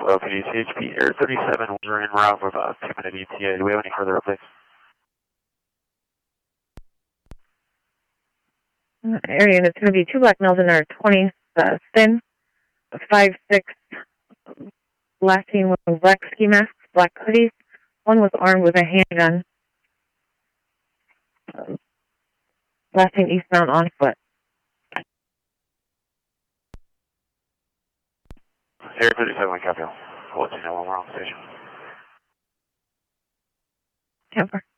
LPD CHP Air 37, we're en route with a 2-minute ETA. Do we have any further updates? Area, it's going to be 2 black males in our 20s, thin, 5'6", last seen with black ski masks, black hoodies. One was armed with a handgun. Last seen eastbound on foot. Air 37, copy. We'll let you know when we're on station. 10-4.